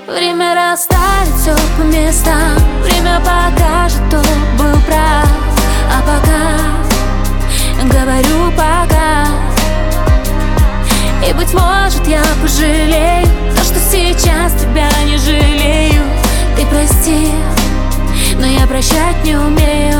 Время расставит все по местам, время покажет, кто был прав. А пока говорю пока. И быть может я пожалею то, что сейчас тебя не жалею. Ты прости, но я прощать не умею.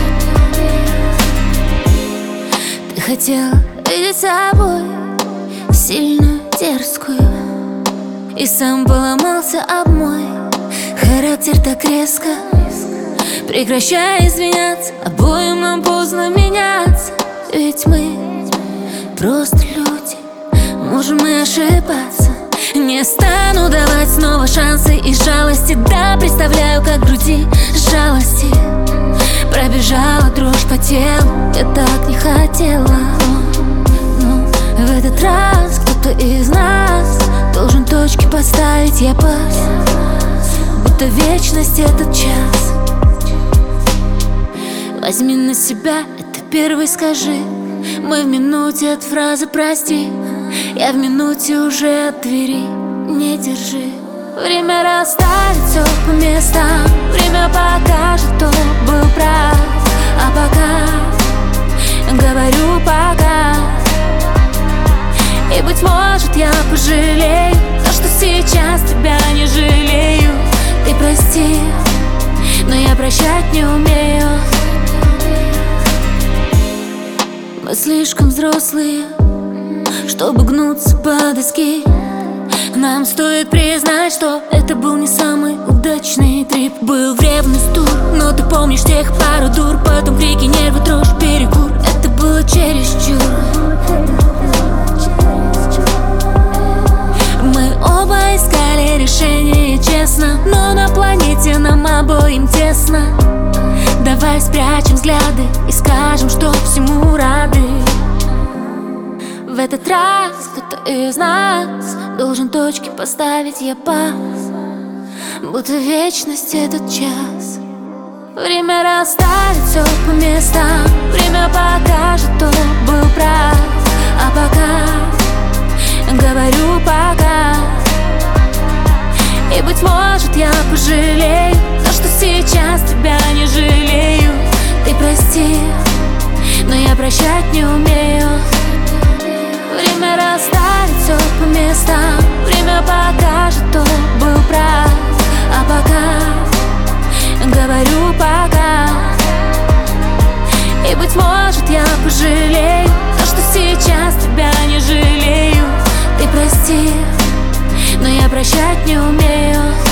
Ты хотел видеть собой сильную, дерзкую, и сам поломался об мой характер так резко. Прекращай извиняться, обоим нам поздно меняться. Ведь мы просто люди, можем и ошибаться. Не стану давать снова шансы и жалости. Да, представляю, как в груди жалости пробежала дрожь по телу. Я так не хотела, но в этот раз кто-то из нас должен точки поставить. Я пас, будто вечность этот час. Возьми на себя, это первый скажи. Мы в минуте от фразы «прости», я в минуте уже от двери. Не держи. Время расставит все по местам, время покажет, кто был прав. А пока говорю пока. И быть может я пожалею то, что сейчас тебя не жалею. Ты прости, но я прощать не умею. Мы слишком взрослые, чтобы гнуться по доске. Нам стоит признать, что это был не самый удачный трип. Был в ревность тур, но ты помнишь тех пару дур. Потом крики, нервы, дрожь, перекур. Это было чересчур. Мы оба искали решение честно, но на планете нам обоим тесно. Давай спрячем взгляды и скажем, что всему рады. В этот раз кто-то из нас должен точки поставить. Я пас, будто вечность этот час. Время расставит все по местам, время покажет, кто был прав. А пока говорю пока. И быть может я пожалею то, что сейчас тебя не жалею. Ты прости, но я прощать не умею. Время расставит все по местам, время покажет, кто был прав. А пока говорю пока. И быть может я пожалею то, что сейчас тебя не жалею. Ты прости, но я прощать не умею.